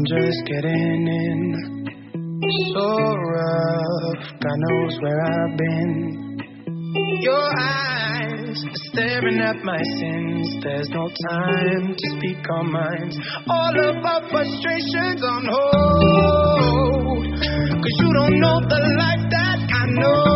just getting in. So rough, God knows where I've been. Your eyes are staring at my sins. There's no time to speak our minds. All of our frustrations on hold. 'Cause you don't know the life that I know.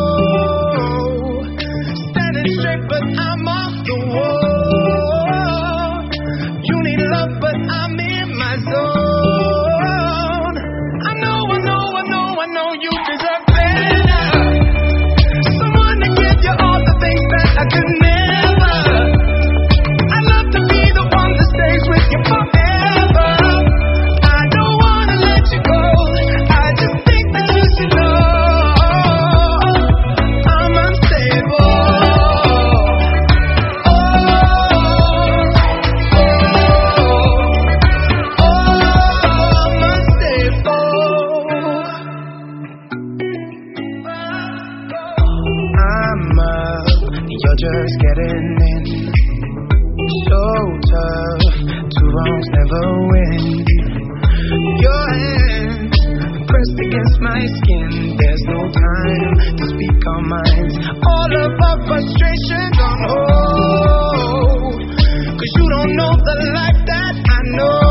Standing straight but I'm off the wall. You need love but I'm in my zone. I know you deserve better. Someone to give you all the things that I could never. I'd love to be the one that stays with you forever. I don't wanna let you go. I just think that you should know I'm unstable. You're just getting in. So tough, two wrongs never win. Your hands pressed against my skin. There's no time to speak our minds. All of our frustrations on hold. 'Cause you don't know the life that I know.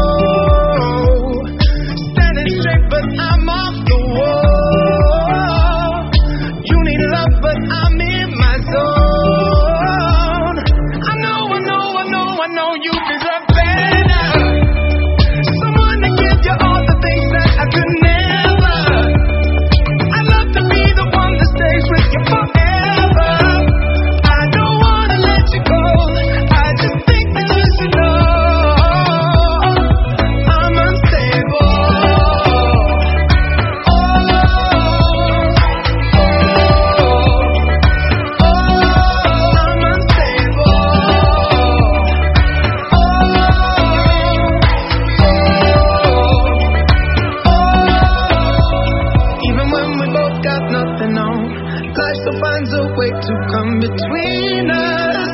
Standing straight but I'm off the wall. You need love but I'm in my zone. You deserve better. Someone to give you all the things that I could never. I'd love to be the one that stays with you forever. I don't wanna let you go. I just think that you should know I'm unstable. I'm unstable. Life still finds a way to come between us.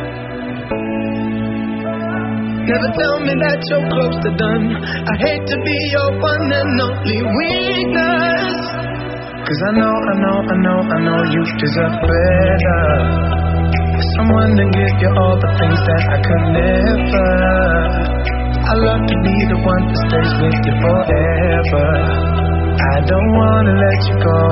Never tell me that you're close to done. I hate to be your one and only weakness. 'Cause I know you deserve better. Someone to give you all the things that I could never. I love to be the one that stays with you forever. I don't wanna let you go.